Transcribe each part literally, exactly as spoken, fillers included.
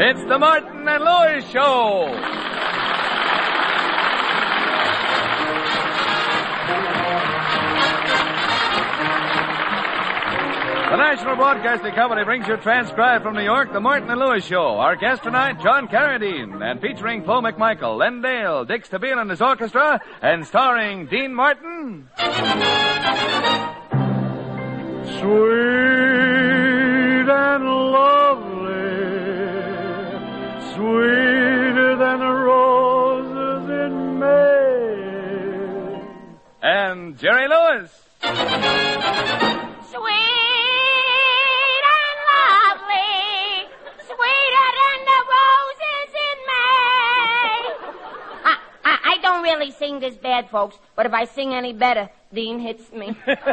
It's the Martin and Lewis Show. The National Broadcasting Company brings you transcribed from New York, the Martin and Lewis Show. Our guest tonight, John Carradine, and featuring Flo McMichael, Len Dale, Dick Stabile and his orchestra, and starring Dean Martin. Sweet and lovely, sweeter than the roses in May. And Jerry Lewis. I don't really sing this bad, folks, but if I sing any better, Dean hits me.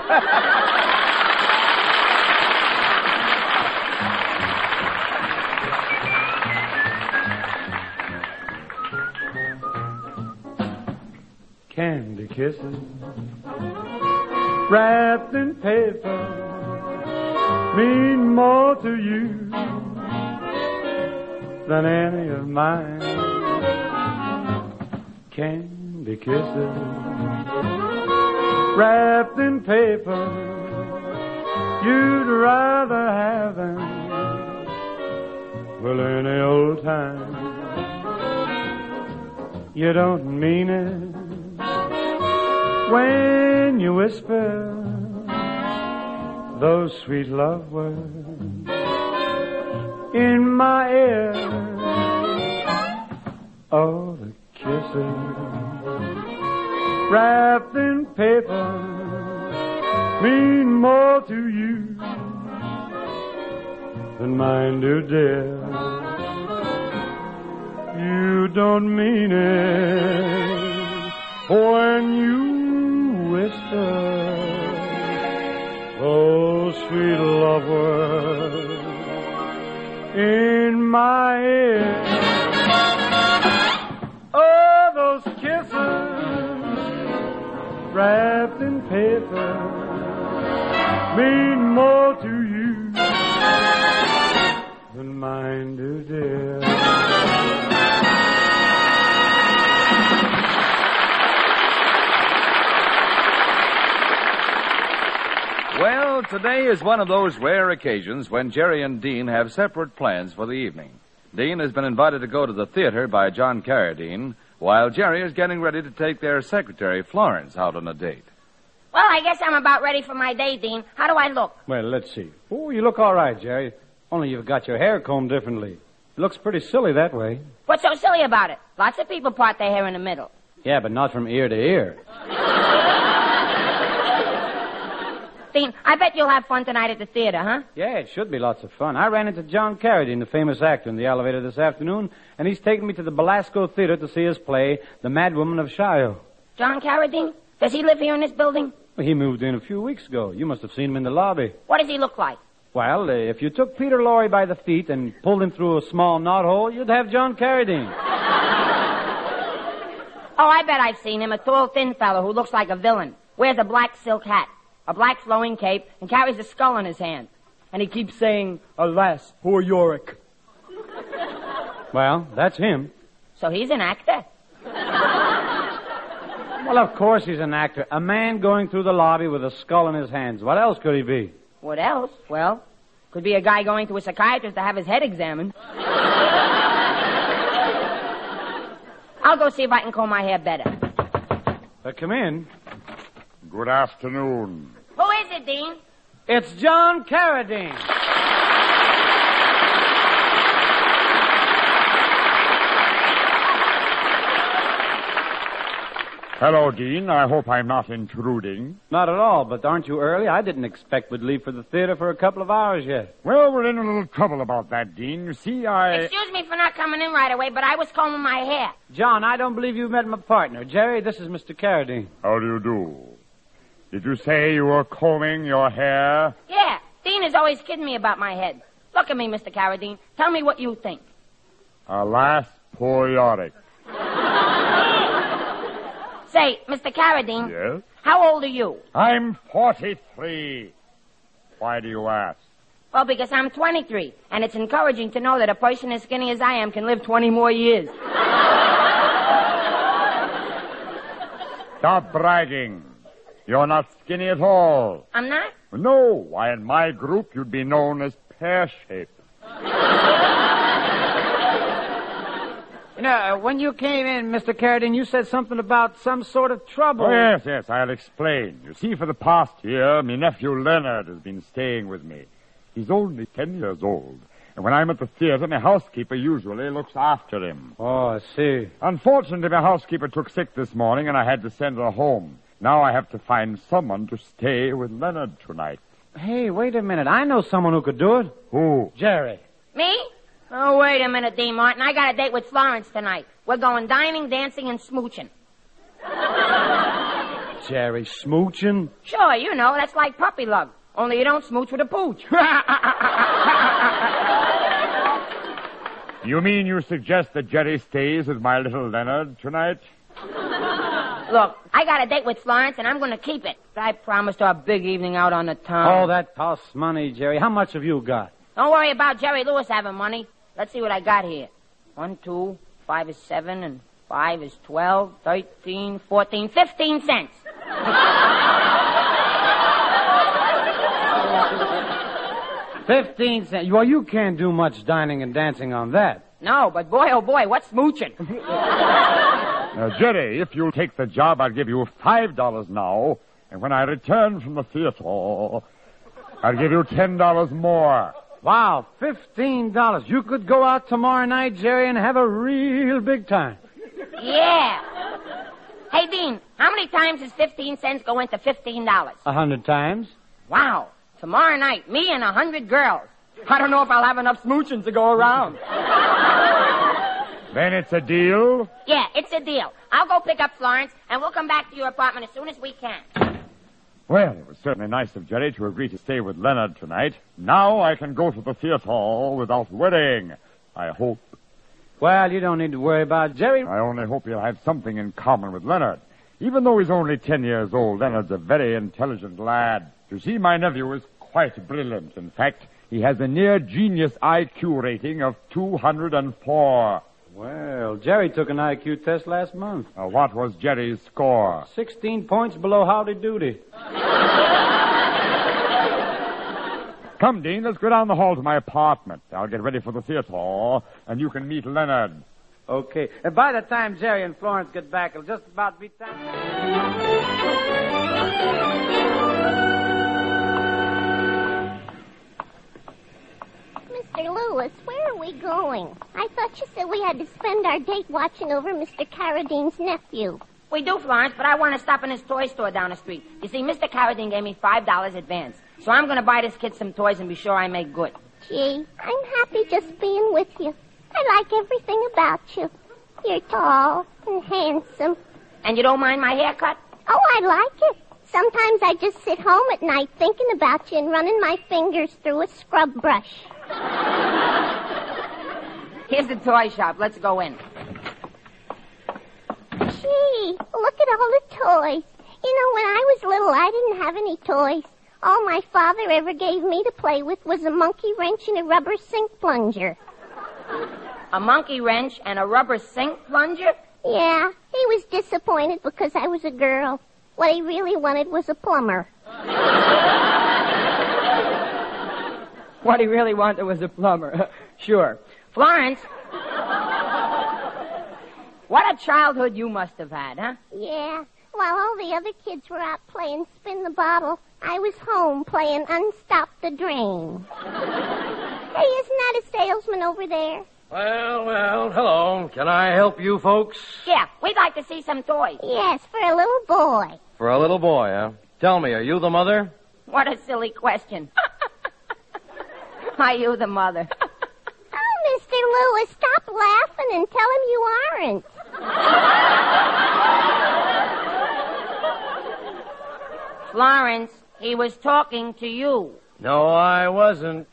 Candy kisses wrapped in paper mean more to you than any of mine. Candy kisses wrapped in paper, you'd rather have them, well, any old time. You don't mean it when you whisper those sweet love words in my ear. Oh, the kisses wrapped in paper mean more to you than mine do, dear. You don't mean it when you whisper those sweet love words in my ear. Oh, those kisses wrapped in paper mean more to you than mine do, dear. Well, today is one of those rare occasions when Jerry and Dean have separate plans for the evening. Dean has been invited to go to the theater by John Carradine, while Jerry is getting ready to take their secretary, Florence, out on a date. Well, I guess I'm about ready for my day, Dean. How do I look? Well, let's see. Oh, you look all right, Jerry. Only you've got your hair combed differently. It looks pretty silly that way. What's so silly about it? Lots of people part their hair in the middle. Yeah, but not from ear to ear. Dean, I bet you'll have fun tonight at the theater, huh? Yeah, it should be lots of fun. I ran into John Carradine, the famous actor, in the elevator this afternoon, and he's taking me to the Belasco Theater to see his play, The Mad Woman of Shiloh. John Carradine? Does he live here in this building? Well, he moved in a few weeks ago. You must have seen him in the lobby. What does he look like? Well, uh, if you took Peter Lorre by the feet and pulled him through a small knothole, you'd have John Carradine. Oh, I bet I've seen him. A tall, thin fellow who looks like a villain. Wears a black silk hat, a black flowing cape, and carries a skull in his hand. And he keeps saying, "Alas, poor Yorick." Well, that's him. So he's an actor? Well, of course he's an actor. A man going through the lobby with a skull in his hands. What else could he be? What else? Well, could be a guy going to a psychiatrist to have his head examined. I'll go see if I can comb my hair better. Uh, come in. Good afternoon. Who is it, Dean? It's John Carradine. Hello, Dean. I hope I'm not intruding. Not at all, but aren't you early? I didn't expect we'd leave for the theater for a couple of hours yet. Well, we're in a little trouble about that, Dean. You see, I... Excuse me for not coming in right away, but I was combing my hair. John, I don't believe you've met my partner. Jerry, this is Mister Carradine. How do you do? Did you say you were combing your hair? Yeah, Dean is always kidding me about my head. Look at me, Mister Carradine. Tell me what you think. Alas, poor Yorick. Say, Mister Carradine. Yes? How old are you? I'm forty-three. Why do you ask? Well, because I'm twenty-three, and it's encouraging to know that a person as skinny as I am can live twenty more years. Stop bragging. You're not skinny at all. I'm not? No. Why, in my group, you'd be known as pear-shaped. You know, when you came in, Mister Carradine, you said something about some sort of trouble. Oh, yes, yes, I'll explain. You see, for the past year, my nephew Leonard has been staying with me. He's only ten years old. And when I'm at the theater, my housekeeper usually looks after him. Oh, I see. Unfortunately, my housekeeper took sick this morning, and I had to send her home. Now I have to find someone to stay with Leonard tonight. Hey, wait a minute. I know someone who could do it. Who? Jerry. Me? Oh, wait a minute, Dean Martin. I got a date with Florence tonight. We're going dining, dancing, and smooching. Jerry, smooching? Sure, you know, that's like puppy love. Only you don't smooch with a pooch. You mean you suggest that Jerry stays with my little Leonard tonight? Look, I got a date with Florence, and I'm going to keep it. I promised her a big evening out on the town. Oh, that costs money, Jerry. How much have you got? Don't worry about Jerry Lewis having money. Let's see what I got here. One, two, five is seven, and five is twelve, thirteen, fourteen, fifteen cents. Fifteen cents. Well, you can't do much dining and dancing on that. No, but boy, oh boy, what's smooching? Now, Jerry, if you'll take the job, I'll give you five dollars now. And when I return from the theater, I'll give you ten dollars more. Wow, fifteen dollars. You could go out tomorrow night, Jerry, and have a real big time. Yeah. Hey, Dean, how many times does fifteen cents go into fifteen dollars? A hundred times. Wow. Tomorrow night, me and a hundred girls. I don't know if I'll have enough smooching to go around. Then it's a deal? Yeah, it's a deal. I'll go pick up Florence, and we'll come back to your apartment as soon as we can. Well, it was certainly nice of Jerry to agree to stay with Leonard tonight. Now I can go to the theater without worrying. I hope. Well, you don't need to worry about Jerry. I only hope he'll have something in common with Leonard. Even though he's only ten years old, Leonard's a very intelligent lad. You see, my nephew is quite brilliant. In fact, he has a near-genius I Q rating of two hundred four. Well, Jerry took an I Q test last month. Uh, what was Jerry's score? Sixteen points below Howdy Doody. Come, Dean, let's go down the hall to my apartment. I'll get ready for the theater, and you can meet Leonard. Okay. And by the time Jerry and Florence get back, it'll just about be time. Mister Lewis, where are we going? I thought you said we had to spend our date watching over Mister Carradine's nephew. We do, Florence, but I want to stop in his toy store down the street. You see, Mister Carradine gave me five dollars advance. So I'm going to buy this kid some toys and be sure I make good. Gee, I'm happy just being with you. I like everything about you. You're tall and handsome. And you don't mind my haircut? Oh, I like it. Sometimes I just sit home at night thinking about you and running my fingers through a scrub brush. Here's the toy shop. Let's go in. Gee, look at all the toys. You know, when I was little, I didn't have any toys. All my father ever gave me to play with was a monkey wrench and a rubber sink plunger. A monkey wrench and a rubber sink plunger? Yeah, he was disappointed because I was a girl. What he really wanted was a plumber. What he really wanted was a plumber. Sure. Florence, what a childhood you must have had, huh? Yeah. While all the other kids were out playing spin the bottle, I was home playing unstop the drain. Hey, isn't that a salesman over there? Well, well, hello. Can I help you folks? Yeah, we'd like to see some toys. Yes, for a little boy. For a little boy, huh? Tell me, are you the mother? What a silly question. Are you the mother? Oh, Mister Lewis, stop laughing and tell him you aren't. Florence, he was talking to you. No, I wasn't.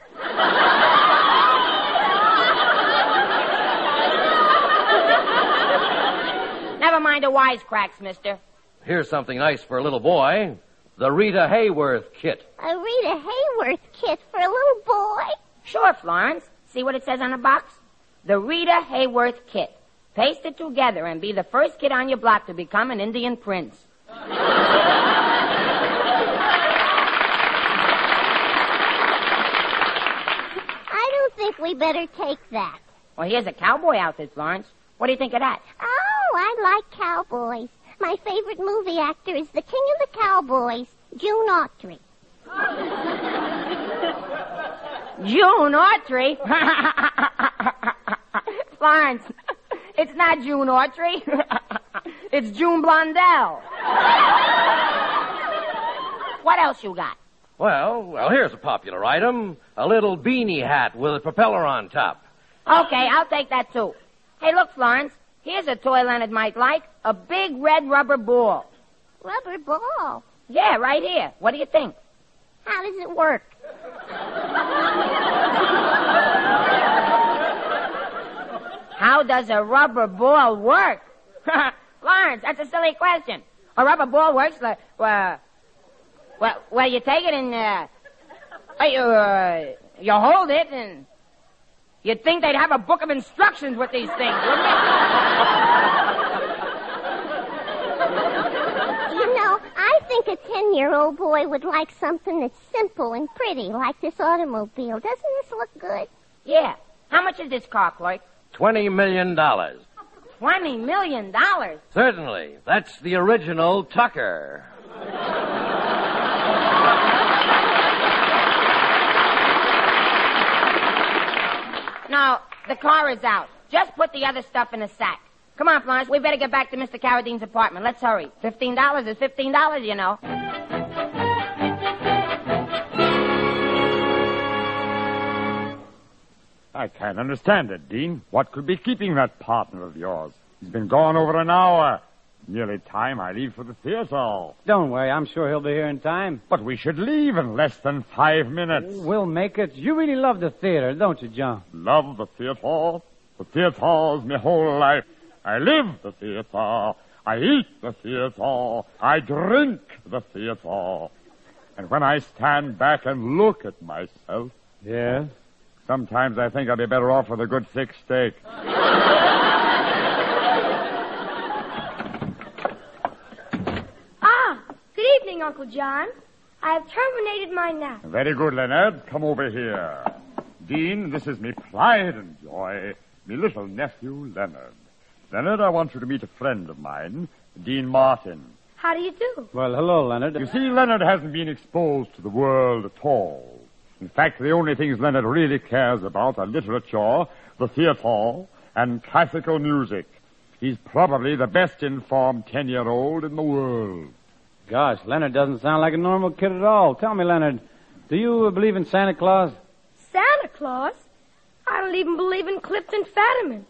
Never mind the wisecracks, mister. Here's something nice for a little boy. the Rita Hayworth kit. A Rita Hayworth kit for a little boy? Sure, Florence. See what it says on the box? The Rita Hayworth kit. Paste it together and be the first kid on your block to become an Indian prince. I don't think we better take that. Well, here's a cowboy outfit, Florence. What do you think of that? Oh, I like cowboys. My favorite movie actor is the king of the cowboys, June Autry. June Autry? Florence, it's not June Autry. It's June Blondell. What else you got? Well, well, here's a popular item. A little beanie hat with a propeller on top. Okay, I'll take that, too. Hey, look, Florence. Here's a toy Leonard might like. A big red rubber ball. Rubber ball? Yeah, right here. What do you think? How does it work? How does a rubber ball work? Florence, that's a silly question. A rubber ball works like, well, well, well you take it and, uh, you, uh, you hold it and you'd think they'd have a book of instructions with these things, wouldn't you? You know, I think a ten-year-old boy would like something that's simple and pretty, like this automobile. Doesn't this look good? Yeah. How much is this car, Clerk? Twenty million dollars. Twenty million dollars? Certainly. That's the original Tucker. No, the car is out. Just put the other stuff in a sack. Come on, Florence. We better get back to Mister Carradine's apartment. Let's hurry. Fifteen dollars is fifteen dollars, you know. I can't understand it, Dean. What could be keeping that partner of yours? He's been gone over an hour. Nearly time I leave for the theater. Don't worry, I'm sure he'll be here in time. But we should leave in less than five minutes. We'll make it. You really love the theater, don't you, John? Love the theater? The theater's my whole life. I live the theater. I eat the theater. I drink the theater. And when I stand back and look at myself... Yes? Sometimes I think I'd be better off with a good thick steak. Ah, good evening, Uncle John. I have terminated my nap. Very good, Leonard. Come over here. Dean, this is me pride and joy, me little nephew, Leonard. Leonard, I want you to meet a friend of mine, Dean Martin. How do you do? Well, hello, Leonard. You see, Leonard hasn't been exposed to the world at all. In fact, the only things Leonard really cares about are literature, the theater, and classical music. He's probably the best informed ten-year-old in the world. Gosh, Leonard doesn't sound like a normal kid at all. Tell me, Leonard, do you uh, believe in Santa Claus? Santa Claus? I don't even believe in Clifton Fetterman.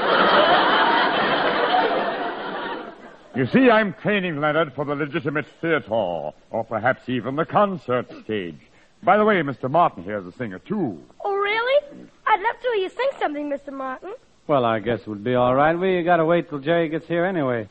You see, I'm training Leonard for the legitimate theater, or perhaps even the concert stage. By the way, Mister Martin here's a singer, too. Oh, really? I'd love to hear you sing something, Mister Martin. Well, I guess it would be all right. We gotta wait till Jerry gets here anyway.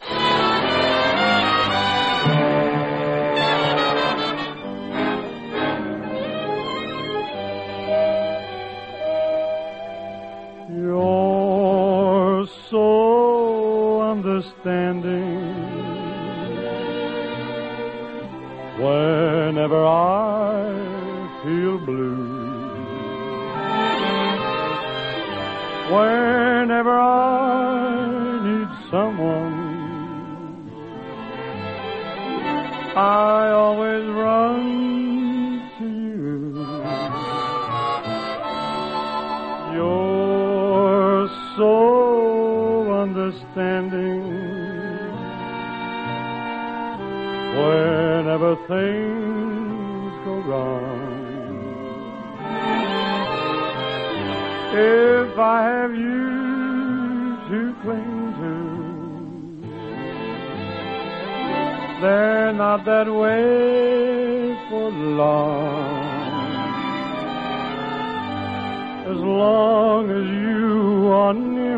You're so understanding. Whenever I feel blue, whenever I need someone, I always run to you. You're so understanding. Whenever things go wrong, if I have you to cling to, they're not that way for long. As long as you are near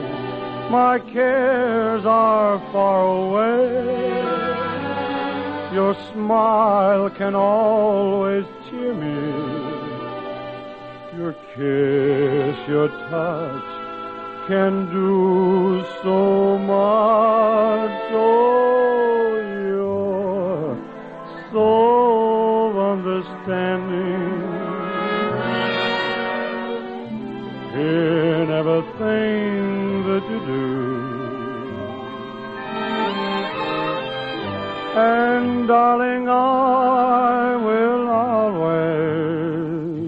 me, my cares are far away. Your smile can always cheer me. Your kiss, your touch can do so much. Oh, you're so understanding in everything that you do. And darling, I will always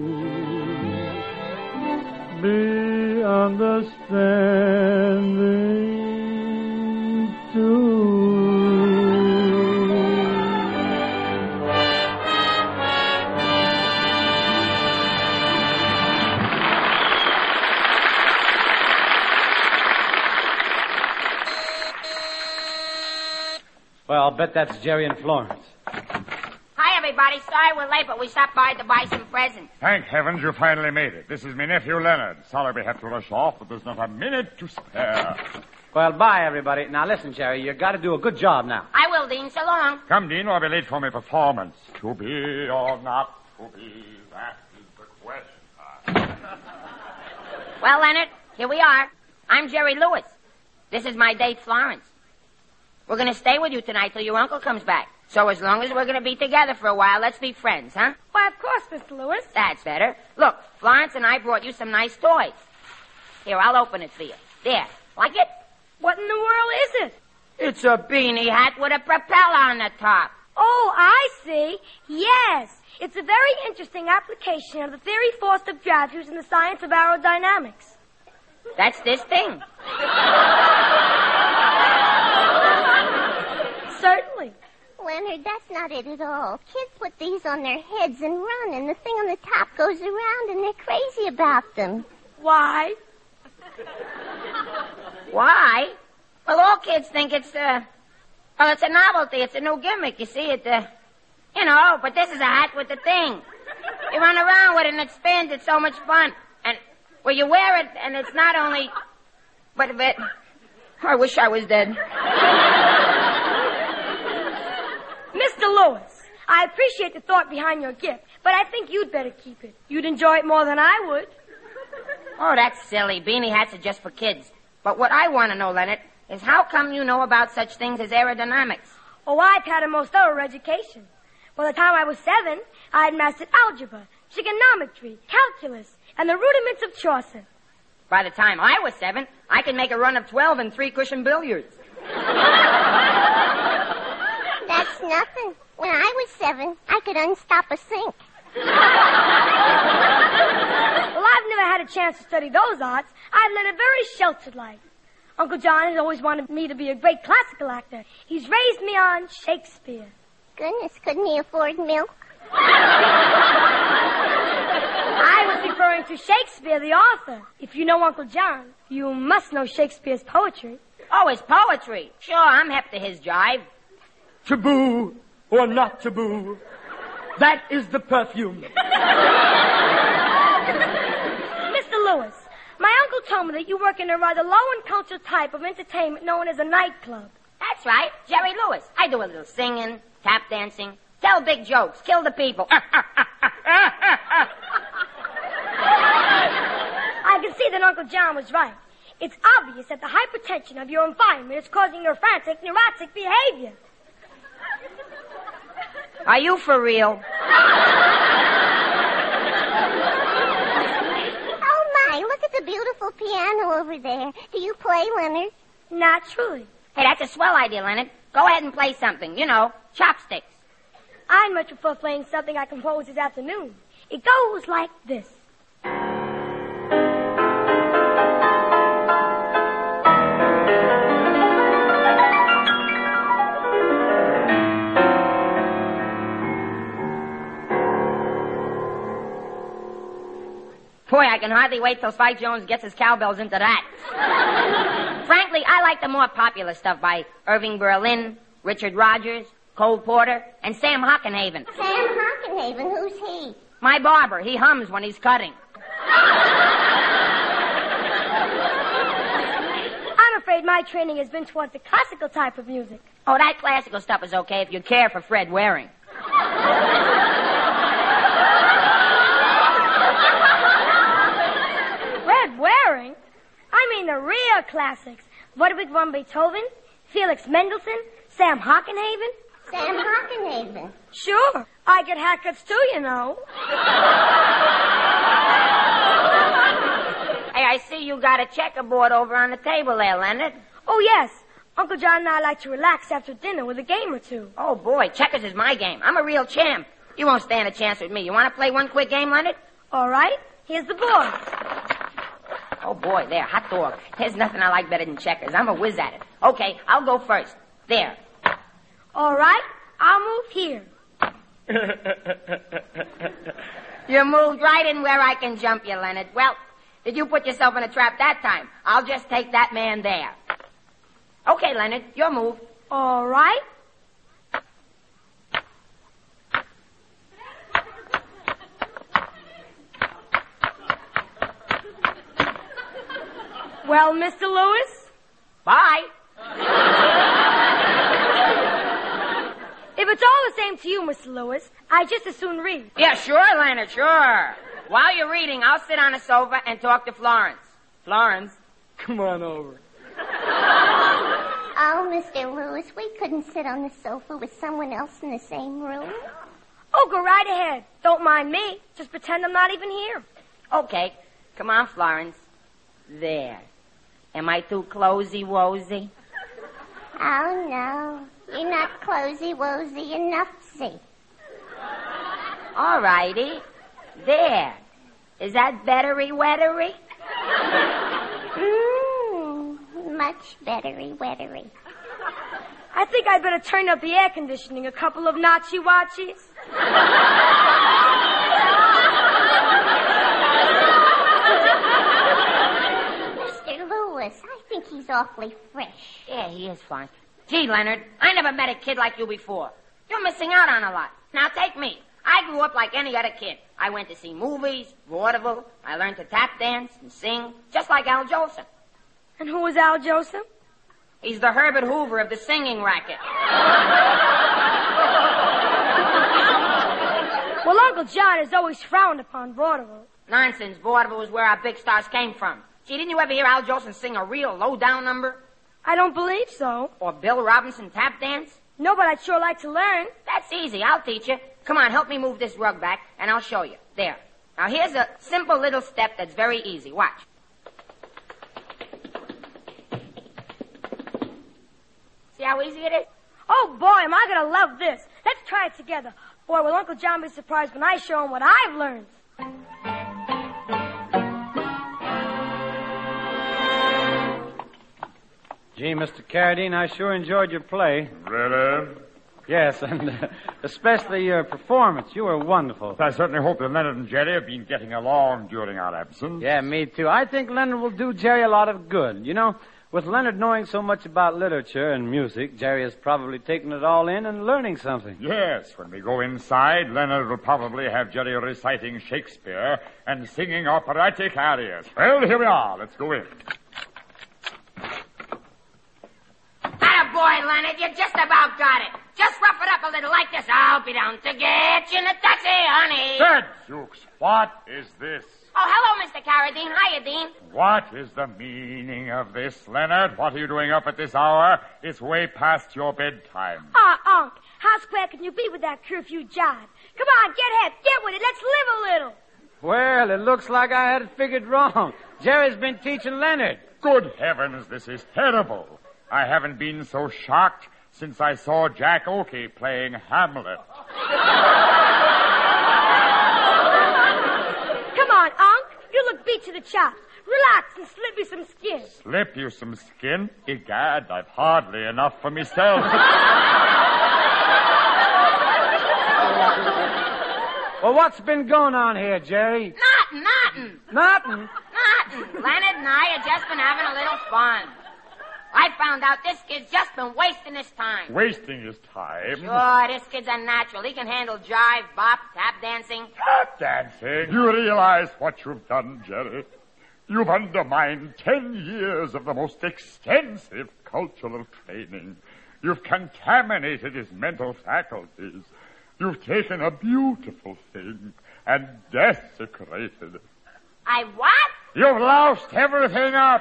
be understanding too. Well, I'll bet that's Jerry and Florence. Hi, everybody. Sorry we're late, but we stopped by to buy some presents. Thank heavens you finally made it. This is my nephew Leonard. Sorry we have to rush off, but there's not a minute to spare. Well, bye, everybody. Now, listen, Jerry, you got to do a good job now. I will, Dean. So long. Come, Dean, or I'll be late for my performance. To be or not to be, that is the question. Well, Leonard, here we are. I'm Jerry Lewis. This is my date, Florence. We're going to stay with you tonight till your uncle comes back. So as long as we're going to be together for a while, let's be friends, huh? Why, of course, Mister Lewis. That's better. Look, Florence and I brought you some nice toys. Here, I'll open it for you. There. Like it? What in the world is it? It's a beanie hat with a propeller on the top. Oh, I see. Yes. It's a very interesting application of the theory force of gravity used in the science of aerodynamics. That's this thing. Certainly. Leonard, that's not it at all. Kids put these on their heads and run, and the thing on the top goes around, and they're crazy about them. Why? Why? Well, all kids think it's, uh, well, it's a novelty. It's a new gimmick. You see, it, uh, you know, but this is a hat with the thing. You run around with it and it spins. It's so much fun. And, well, you wear it and it's not only, but a bit, I wish I was dead. Mister Lewis, I appreciate the thought behind your gift, but I think you'd better keep it. You'd enjoy it more than I would. Oh, that's silly. Beanie hats are just for kids. But what I want to know, Leonard, is how come you know about such things as aerodynamics? Oh, I've had a most thorough education. By the time I was seven, I had mastered algebra, trigonometry, calculus, and the rudiments of Chaucer. By the time I was seven, I could make a run of twelve in three-cushion billiards. That's nothing. When I was seven, I could unstop a sink. Well, I've never had a chance to study those arts. I've led a very sheltered life. Uncle John has always wanted me to be a great classical actor. He's raised me on Shakespeare. Goodness, couldn't he afford milk? I was referring to Shakespeare, the author. If you know Uncle John, you must know Shakespeare's poetry. Oh, his poetry. Sure, I'm hep to his jive. Taboo or not taboo, that is the perfume. Mister Lewis, my uncle told me that you work in a rather low and cultural type of entertainment known as a nightclub. That's right, Jerry Lewis. I do a little singing, tap dancing, tell big jokes, kill the people. I can see that Uncle John was right. It's obvious that the hypertension of your environment is causing your frantic, neurotic behavior. Are you for real? Oh, my, look at the beautiful piano over there. Do you play, Leonard? Naturally. Hey, that's a swell idea, Leonard. Go ahead and play something. You know, chopsticks. I'd much prefer playing something I composed this afternoon. It goes like this. Boy, I can hardly wait till Spike Jones gets his cowbells into that. Frankly, I like the more popular stuff by Irving Berlin, Richard Rogers, Cole Porter, and Sam Hockenhaven. Sam Hockenhaven, who's he? My barber. He hums when he's cutting. I'm afraid my my training has been towards the classical type of music. Oh, that classical stuff is okay if you care for Fred Waring. Fred Waring? I mean the real classics. Ludwig van Beethoven, Felix Mendelssohn, Sam Hockenhaven. Sam Hockenhaven. Sure. I get haircuts too, you know. Hey, I see you got a checkerboard over on the table there, Leonard. Oh, yes. Uncle John and I like to relax after dinner with a game or two. Oh, boy, checkers is my game. I'm a real champ. You won't stand a chance with me. You want to play one quick game, Leonard? All right. Here's the board. Oh, boy, there, hot dog. There's nothing I like better than checkers. I'm a whiz at it. Okay, I'll go first. There. All right. I'll move here. You moved right in where I can jump you, Leonard. Well, did you put yourself in a trap that time? I'll just take that man there. Okay, Leonard, your move. All right. Well, Mister Lewis? Bye. If it's all the same to you, Mister Lewis, I just as soon read. Yeah, sure, Leonard, sure. While you're reading, I'll sit on a sofa and talk to Florence. Florence, come on over. Oh, Mister Lewis, we couldn't sit on the sofa with someone else in the same room. Oh, go right ahead. Don't mind me. Just pretend I'm not even here. Okay, come on, Florence. There. Am I too closey-wosy? Oh, no. You're not closey-wosy enough, see. All righty. There. Is that bettery-wettery? Mmm, much bettery-wettery. I think I'd better turn up the air conditioning a couple of notchy-watchies. Mister Lewis, I think he's awfully fresh. Yeah, he is fine. Gee, Leonard, I never met a kid like you before. You're missing out on a lot. Now, take me. I grew up like any other kid. I went to see movies, vaudeville. I learned to tap dance and sing, just like Al Jolson. And who was Al Jolson? He's the Herbert Hoover of the singing racket. Well, Uncle John has always frowned upon vaudeville. Nonsense. Vaudeville was where our big stars came from. Gee, didn't you ever hear Al Jolson sing a real low-down number? I don't believe so. Or Bill Robinson tap dance? No, but I'd sure like to learn. That's easy. I'll teach you. Come on, help me move this rug back, and I'll show you. There. Now, here's a simple little step that's very easy. Watch. See how easy it is? Oh, boy, am I going to love this. Let's try it together. Boy, will Uncle John be surprised when I show him what I've learned. Gee, Mister Carradine, I sure enjoyed your play. Really? Yes, and uh, especially your performance. You were wonderful. I certainly hope that Leonard and Jerry have been getting along during our absence. Yeah, me too. I think Leonard will do Jerry a lot of good. You know, with Leonard knowing so much about literature and music, Jerry has probably taken it all in and learning something. Yes, when we go inside, Leonard will probably have Jerry reciting Shakespeare and singing operatic arias. Well, here we are. Let's go in. Attaboy, Leonard, you just about got it. Just rough it up a little like this. I'll be down to get you in a taxi, honey. Gadzooks, what is this? Oh, hello, Mister Carradine. Hiya, Dean. What is the meaning of this, Leonard? What are you doing up at this hour? It's way past your bedtime. Ah, Unc, how square can you be with that curfew jive? Come on, get hip, get with it. Let's live a little. Well, it looks like I had it figured wrong. Jerry's been teaching Leonard. Good heavens, this is terrible. I haven't been so shocked since I saw Jack Oakey playing Hamlet. Come on, Unc. You look beat to the chops. Relax and slip me some skin. Slip you some skin? Egad, I've hardly enough for myself. Well, what's been going on here, Jerry? Nothing, nothing. Nothing. Nothing. Leonard and I have just been having a little fun. I found out this kid's just been wasting his time. Wasting his time? Sure, this kid's unnatural. He can handle jive, bop, tap dancing. Tap dancing? You realize what you've done, Jerry? You've undermined ten years of the most extensive cultural training. You've contaminated his mental faculties. You've taken a beautiful thing and desecrated it. I what? You've loused everything up.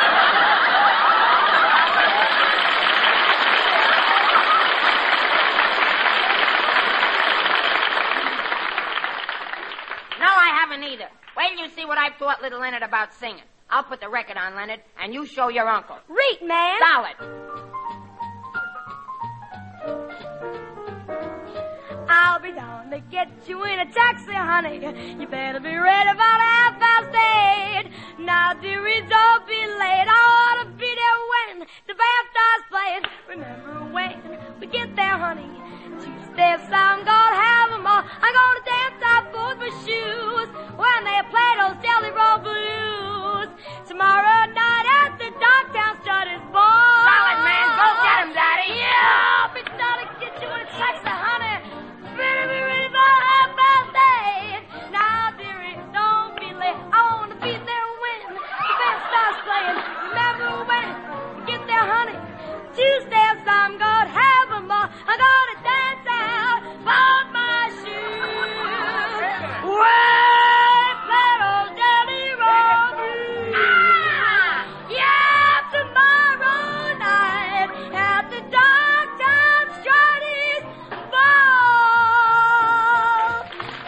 No, I haven't either. Wait till you see what I've taught little Leonard about singing. I'll put the record on, Leonard, and you show your uncle. Read, man. Solid. I'll be down to get you in a taxi, honey. You better be ready about half past eight. Now, dearie, don't be late. I ought to be there when the band starts playing. Remember when we get there, honey? Two steps, I'm gonna have them all. I'm gonna dance out both my shoes when they play those Jelly Roll Blues. Tomorrow night at the Dogtown Strutter's Ball. Solid, man. Go get him, Daddy. Yeah, I'll be down to get you in a taxi, honey. Better be ready for half past eight. Now, dearie, don't be late. I wanna be there when the band starts playing. Remember when we get there, honey? Two steps, I'm gonna have them all. I'm gonna dance out both my shoes. Way play those Jelly Roll Blues. Ah! Yeah, tomorrow night at the Dogtown Strutter's Ball.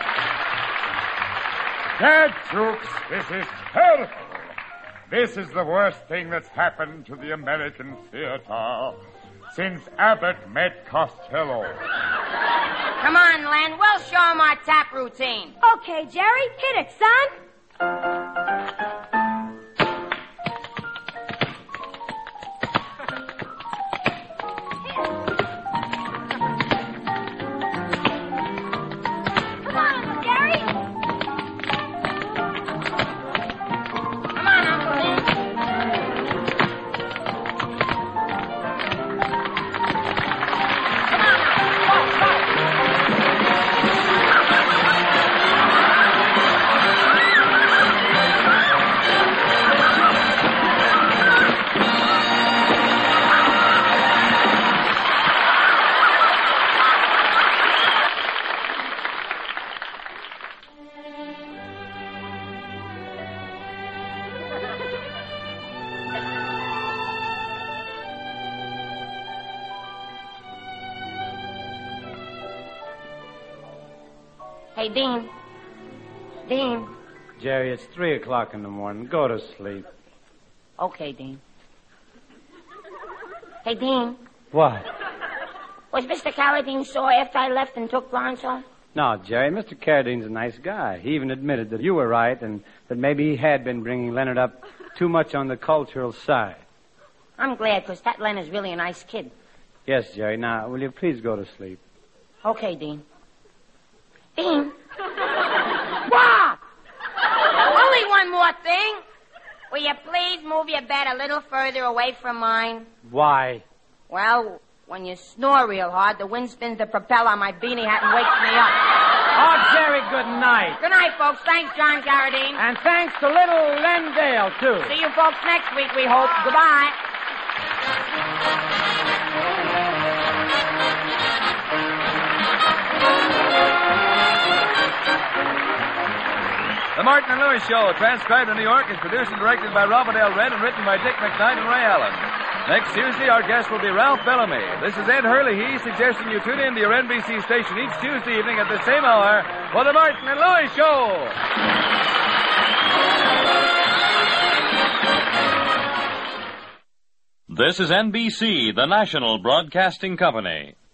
Gadzooks, this is terrible. This is the worst thing that's happened to the American theater since Abbott met Costello. Come on, Len. We'll show him our tap routine. Okay, Jerry, hit it, son. Come on, Uncle Jerry. Come on, Uncle Len. Hey, Dean. Dean. Jerry, it's three o'clock in the morning. Go to sleep. Okay, Dean. Hey, Dean. What? Was Mister Carradine sore after I left and took Lawrence home? No, Jerry, Mister Carradine's a nice guy. He even admitted that you were right and that maybe he had been bringing Leonard up too much on the cultural side. I'm glad, because that Len is really a nice kid. Yes, Jerry. Now, will you please go to sleep? Okay, Dean. Dean? What? Only one more thing. Will you please move your bed a little further away from mine? Why? Well, when you snore real hard, the wind spins the propeller on my beanie hat and wakes me up. Oh, Jerry, good night. Good night, folks. Thanks, John Carradine. And thanks to little Len Dale, too. See you folks next week, we hope. Goodbye. The Martin and Lewis Show, transcribed in New York, is produced and directed by Robert L. Red and written by Dick McKnight and Ray Allen. Next Tuesday, our guest will be Ralph Bellamy. This is Ed Hurley, suggesting you tune in to your N B C station each Tuesday evening at the same hour for the Martin and Lewis Show. This is N B C, the national broadcasting company.